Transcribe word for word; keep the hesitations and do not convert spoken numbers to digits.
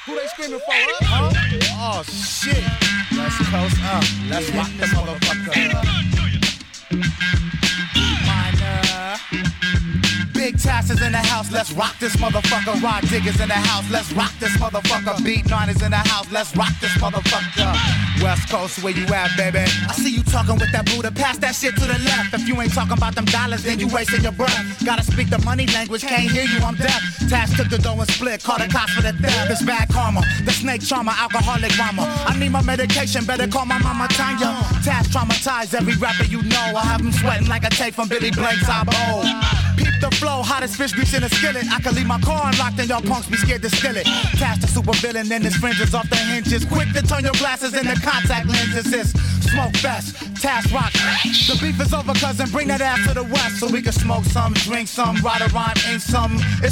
Who they screaming for, huh? huh? Oh, shit. West Coast up. Let's rock the motherfucker. Minor. Big Tasses in the house, let's rock this motherfucker. Rod Diggers in the house, let's rock this motherfucker. Beat Niners in the house, let's rock this motherfucker. West Coast, where you at, baby? I see you talking with that Buddha, pass that shit to the left. If you ain't talking about them dollars, then you wasting your breath. Gotta speak the money language, can't hear you, I'm deaf. Task took the dough and split, call the cops for the theft. It's bad karma, the snake charmer, alcoholic mama. I need my medication, better call my mama Tanya. Task traumatized every rapper you know. I have them sweating like a tape from Billy Blake's eyeball. Peep the flow, hottest fish grease in a skillet. I can leave my car unlocked and y'all punks be scared to steal it. Task the super villain and his friends is off the hinges. Quick to turn your glasses into contact lenses. It's Smoke Fest, Task Rock. The beef is over, cousin, bring that ass to the west. So we can smoke some, drink some, ride a rhyme, ain't some.